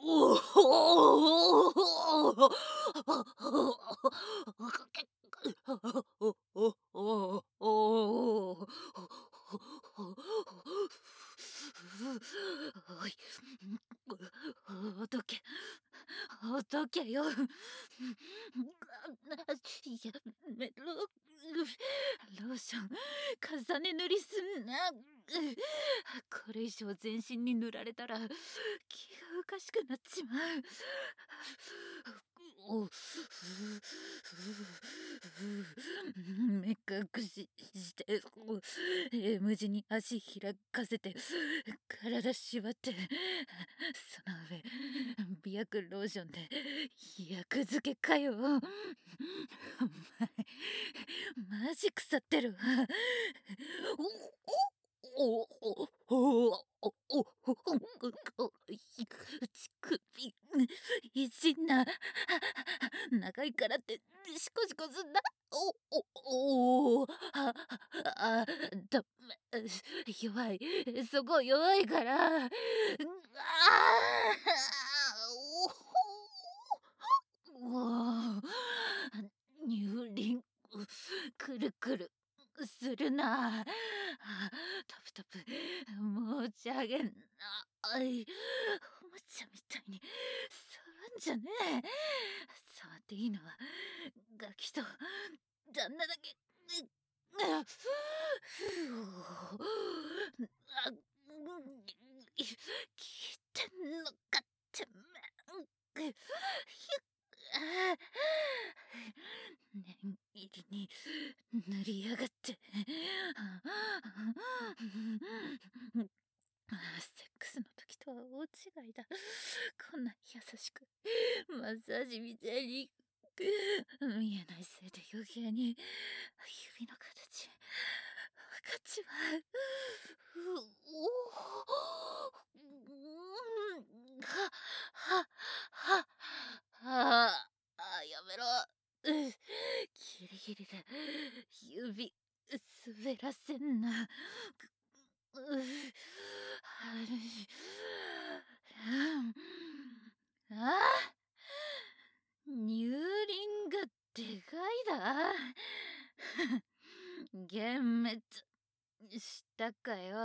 おお。おい、ほどけ、ほどけよ。やめろ。ローション重ね塗りすんな。これ以上全身に塗られたら気がおかしくなっちまう。お目隠しして無事に足開かせて体縛ってその上美薬ローションで薬漬けかよ。お前マジ腐ってるわ。おおおおおおお乳首いじんな。長いからってシコシコすんな。おあだめ弱い、そこ弱いから。お乳輪くるくるするな。タプタプ持ち上げんな。おもちゃみたいに触んじゃねえ。触っていいのはガキと旦那だけ。あ聞いてんのかってめん。あ念入りに塗りやがって。セックスの時とは大違いだ。こんなに優しくマッサージみたいに見えないせいで余計に指の形分かっちまう。ははやめろ。ギリギリで指滑らせんな。あ乳輪がでかいだ。幻滅したかよ。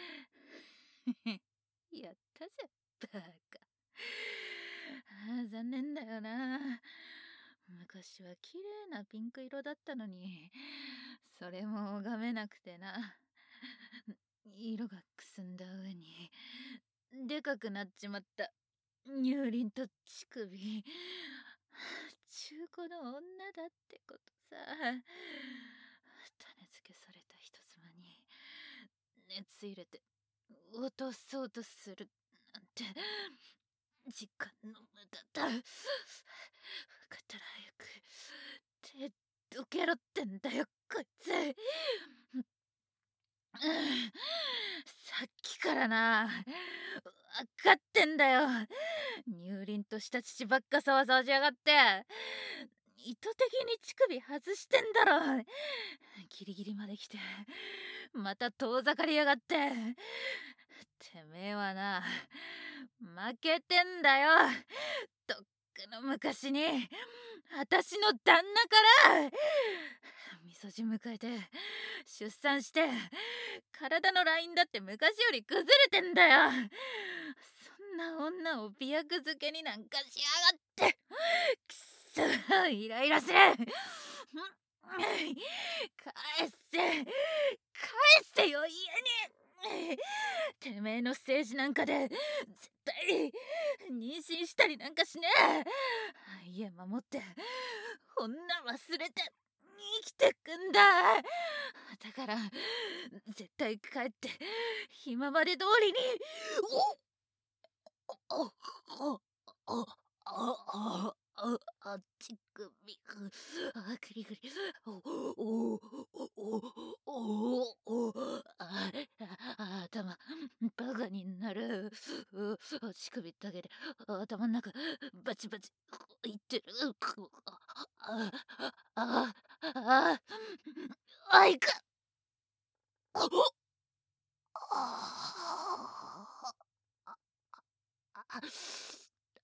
やったぜバカ。残念だよな。昔は綺麗なピンク色だったのに、それも拝めなくてな。色がくすんだ上にでかくなっちまった乳輪と乳首。中古の女だってことさ。種付けされた人妻に熱入れて落とそうとするなんて時間の無駄だ。分かったら早く手どけろってんだよこいつ。さっきからな、分かってんだよ。乳輪とした乳ばっかさわさわしやがって。意図的に乳首外してんだろ。ギリギリまで来てまた遠ざかりやがって。てめえはな、負けてんだよ。とっくの昔に私の旦那からみそじ迎えて出産して体のラインだって昔より崩れてんだよ。そんな女を美薬漬けになんかしやがって。くそイライラする。返せよ家に。てめえの政治なんかで絶対妊娠したりなんかしねえ。家守って女忘れて生きてくんだ。だから絶対帰って今まで通りに。おおおおおお乳首グリグリ。おおおおお頭バカになる。乳首だけで頭の中バチバチいってる。ああああいか。あ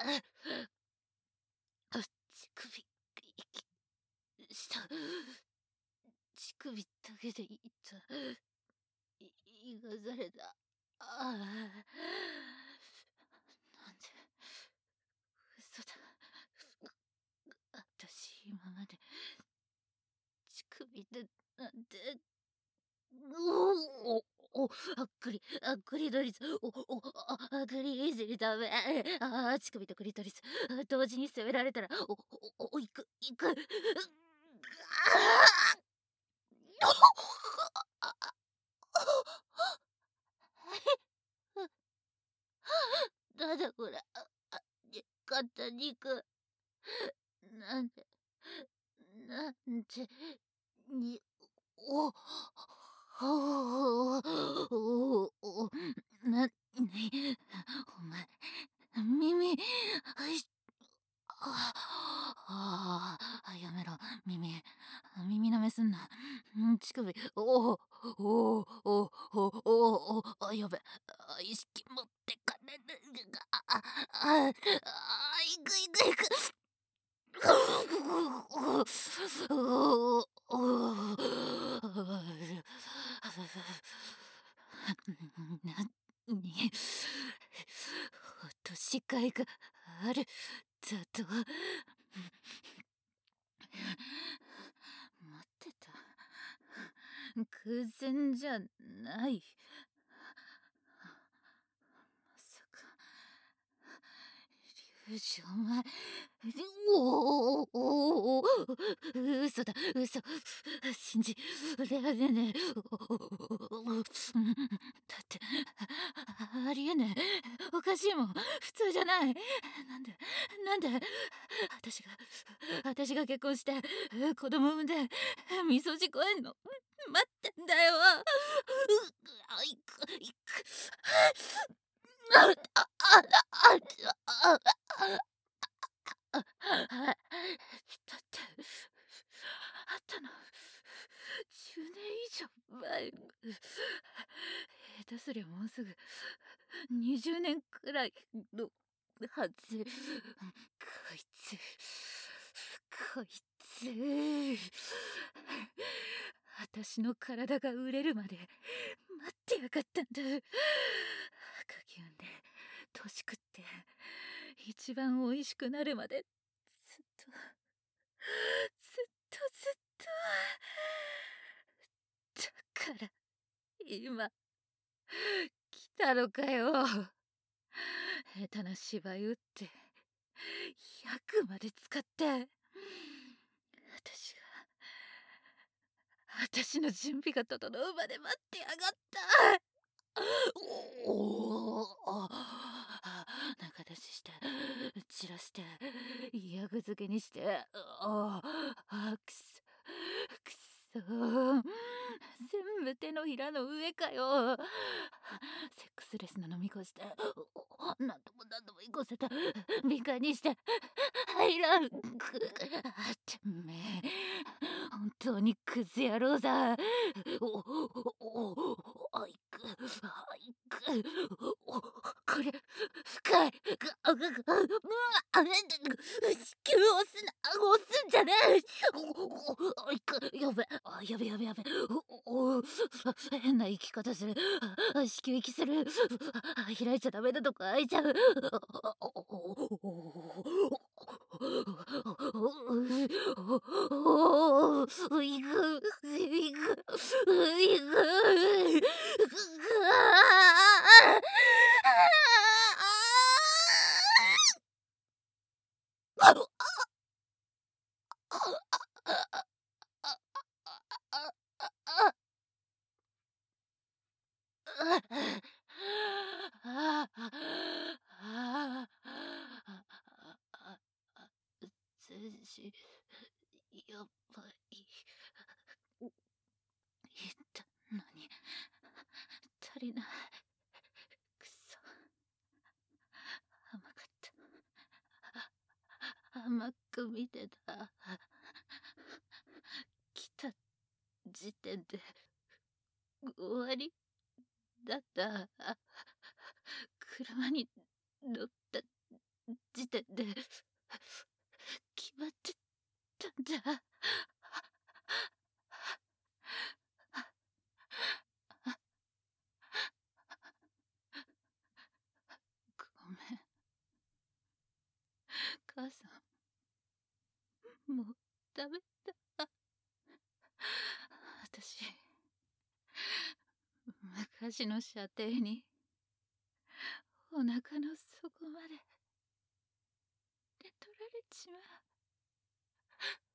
乳首、下、乳首だけでいった。胃がざれだ。なんで、嘘だ。私、今まで、乳首で、なんて、クリトリス、クリスリダメ。乳首とクリトリス、同時に攻められたら、いく、なんだこれ、買った肉、なんで、なんで、に、お、お、な、お前、耳、やめろ、耳舐めすんな。乳首、やべ、意識持ってかねる。いく。なに、落としがいがあるだと。待ってた。偶然じゃない。まさか、リュウジ、お前、嘘だ、嘘。信じられねえ。だって、ありえねえ。おかしいもん。普通じゃない。なんで、私が結婚して、子供産んで、みそじこえんの。待ってんだよ。いく。だってあったの10年以上前。下手すりゃもうすぐ20年くらいのはず。こいつ私の体が売れるまで待ってやがったんだ。赤牛んで年食って一番美味しくなるまでずっとだから今来たのかよ。下手な芝居打って100まで使って私の準備が整うまで待ってやがった。中出しして散らしてヤグ漬けにして、くそ全部手のひらの上かよ。セックスレスな飲み越して何度も行かせて敏感にして入らん。てめえ本当にクズ野郎だ。これ深い。子宮押すんじゃねえ。やべ。変な生き方する。子宮息する。開いちゃダメなとこ開いちゃう。全身やばい。言ったのに足りない。くそ、甘かった。甘く見てた。来た時点で終わりだった。車に乗った時点決まってたんだ。ごめん。母さん、もうダメだ。私、昔の射程に、お腹の底まで、取られちまう。